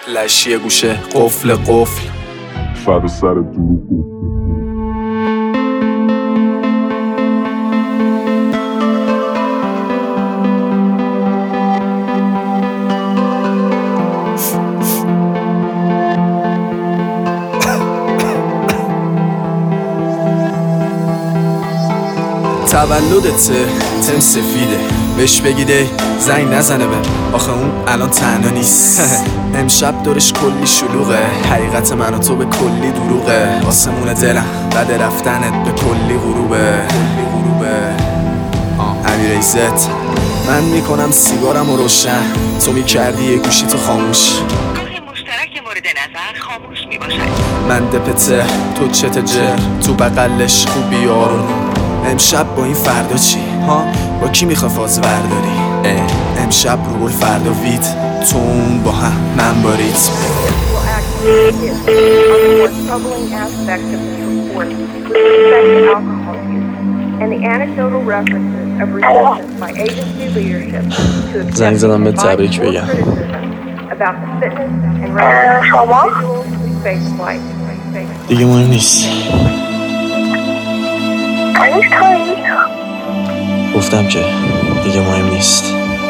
لشی گوشه قفل سر دروغ تولدته تم سفیده بهش بگیده زنگ نزنه به آخه اون الان تنها نیست امشب دورش کلی شلوغه حقیقت من و تو به کلی دروغه آسمون دلم بعد رفتنت به کلی غروبه امیر ایزت من میکنم سیگارم و روشن تو میکردی یه گوشی تو خاموش گاهی مشترک مورد نظر خاموش میباشد من دپته تو چت جر تو بغلش خوبی آرون امشب با این فردا چی؟ ها؟ با کی میخوای فاز برداری؟ امشب رو گل فردا وید تو اون با هم من با ریتم زنگ زدم به تبریک بگم شما؟ دیگه مهم نیست گفتم که دیگه مهم نیست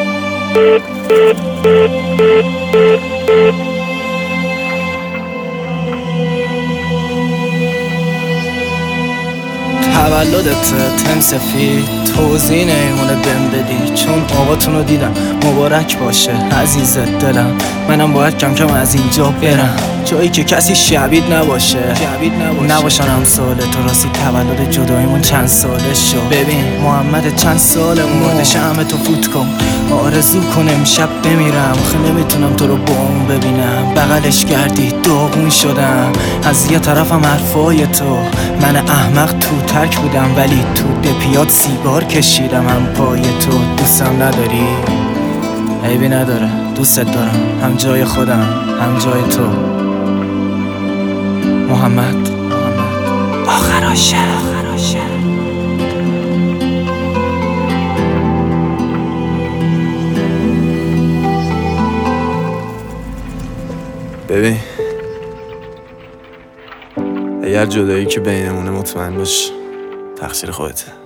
تولدت تم سفید توضیح نمیمونه بهم بدی چون آقاتونو دیدم مبارک باشه عزیزت دلم منم باید کم کم از اینجا برم جایی که کسی شبید نباشه نباشن همساله تو راستی تولد جداییمون چند ساله شد ببین محمد چند ساله مرده شمع تو فوت کن آرزو کن امشب بمیرم آخه نمیتونم تو رو با اون ببینم بغلش کردی داغون شدم از یه طرفم حرفای تو من احمق تو ترک بودم ولی تو دپیات سیگار کشیدم هم پای تو دوستم نداری؟ عیبی نداره دوستت دارم هم جای خودم هم جای تو محمد آخراشه ببین اگر جدایی که بینمونه مطمئن باش تقصیر خودته